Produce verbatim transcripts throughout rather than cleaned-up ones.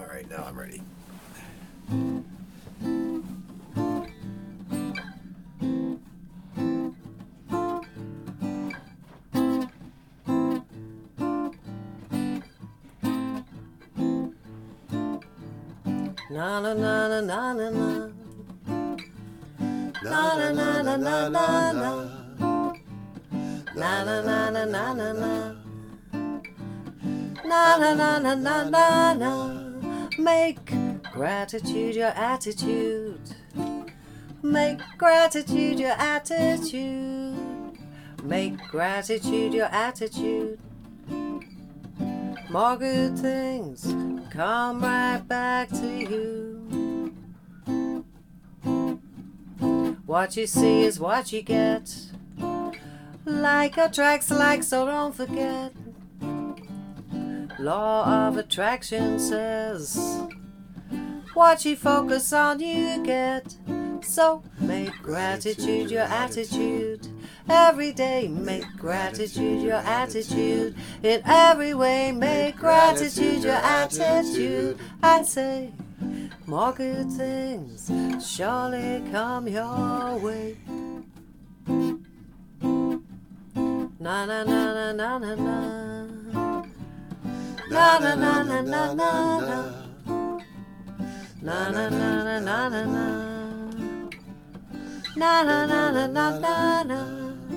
right, now I'm ready. Na na na na na na na. Na na na na na na na. Na na na na na na na. Na na na na na na na. Make gratitude your attitude. Make gratitude your attitude. Make gratitude your attitude. More good things come right back to you. What you see is what you get. Like attracts like, so don't forget. Law of attraction says what you focus on you get. So make gratitude your attitude. Every day make gratitude your attitude. In every way make gratitude your attitude. I say more good things surely come your way. Na na na na na na na. Na na na na na na na. Na na na na na na na. Na na na na na na na.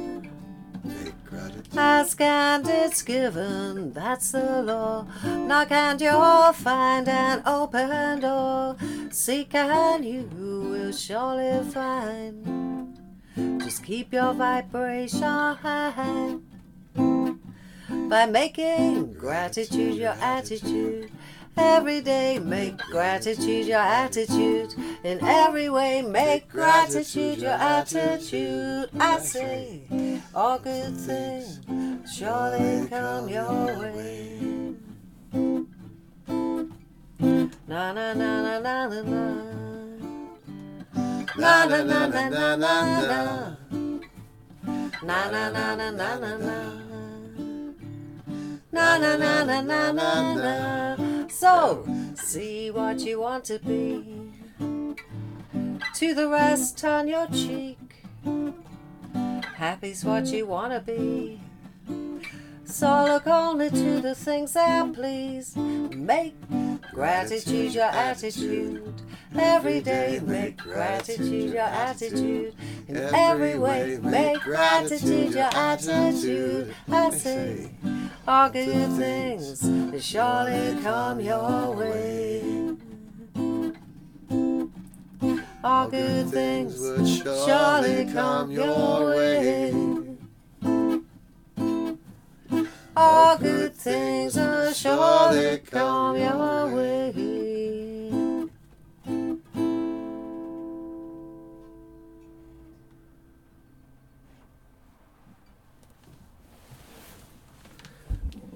Ask and it's given, that's the law. Knock and you'll find an open door. Seek and you will surely find. Just keep your vibration high by making gratitude your attitude. Every day make gratitude your attitude. In every way make gratitude your attitude. I say all good things surely come your way. Na na na na na na na. Na na na na na na na. Na na na na na na na. Na na na na na na na. So, see what you want to be. To the rest, turn your cheek. Happy's what you want to be. So look only to the things that please. Make gratitude your attitude. Every day make gratitude your attitude. In every way make gratitude your attitude. I say all good things surely come your way. All good things would surely come your way. All good things will surely come your way.